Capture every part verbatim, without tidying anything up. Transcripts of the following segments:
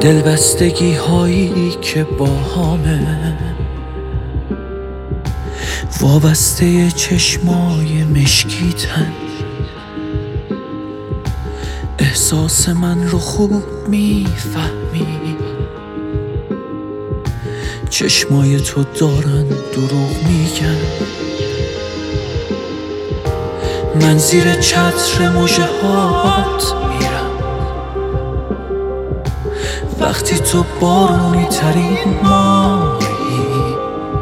دلبستگی هایی که با همه وابسته چشمای مشکیتن. احساس من رو خوب میفهمی، چشمای تو دارن دروغ میگن. من زیر چتر مژه هات میرم وقتی تو بارونی ترین ماهی.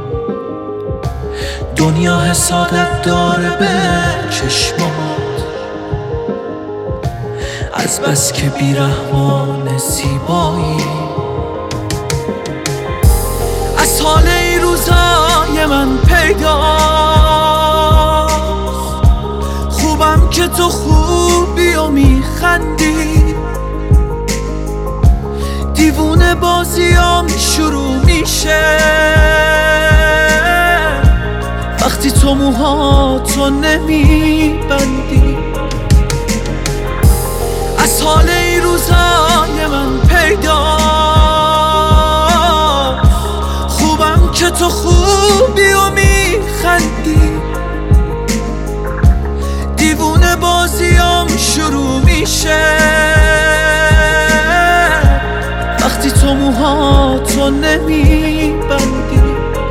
دنیا حسادت داره به چشمات، از بس که بیرحمان زیبایی. از حال این روزای من پیداست، خوبم که تو خوبی و میخندی. دیوونه بازیام شروع میشه وقتی تو موهاتو نمیبندی. از حال این روزای من پیداست، خوبم که تو خوبی و میخندی. دیوونه بازیام شروع میشه وقتی تو موهاتو نمیبندی.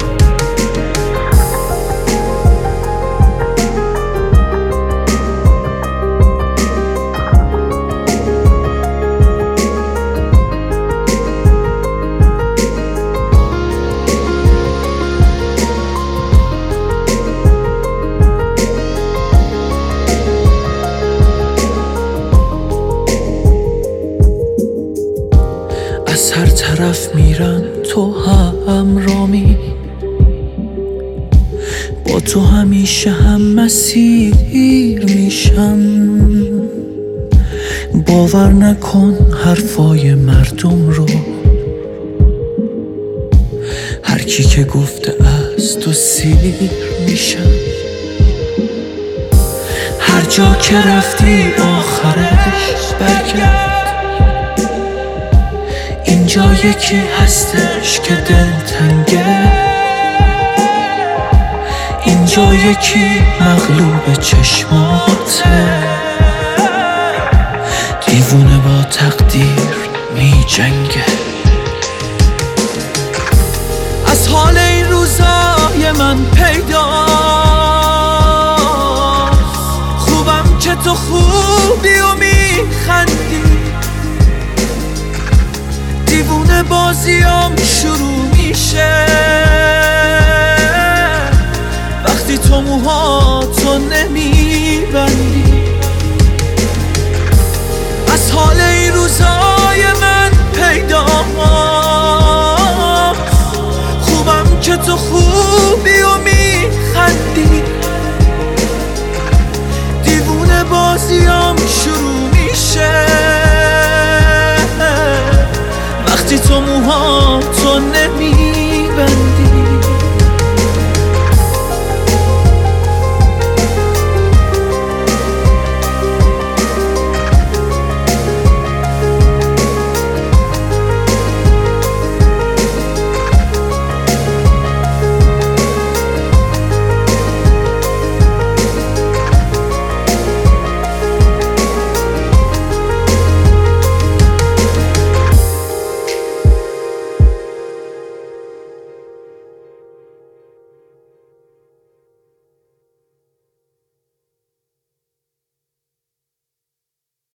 از هر طرف میرم تو همرامی، با تو همیشه هم مسیر میشم. باور نکن حرفای مردم رو، هر کی که گفته از تو سیر میشم. هر جا که رفتی آخرش برگرد، اینجا یکی هستش که دلتنگه. اینجا یکی مغلوب چشماته، دیوونه با تقدیر می جنگه. از حال این روزای من پیداست، خوبم که تو خوبی و میخندی. دیوونه بازیام شروع میشه وقتی تو موهاتو نمیبندی. از حال این روزای من پیداست، خوبم که تو خوبی و میخندی. دیوونه بازیام